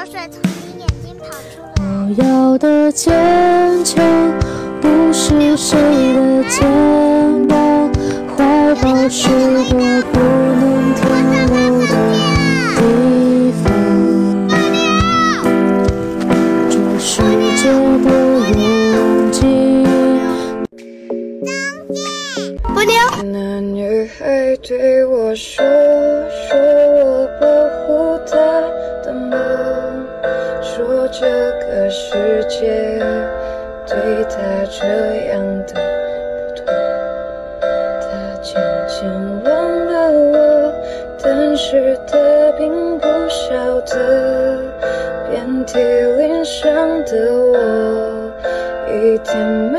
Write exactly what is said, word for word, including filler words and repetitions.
水从你眼睛跑出来。 我要的坚强不是谁的肩膀，怀抱是个不能停留的地方。这世界的拥挤。 不牛。 那女孩对我说，说我保护她的梦，说这个世界对她这样的不同。她渐渐忘了我，但是她并不晓得，遍体鳞伤的我，一天没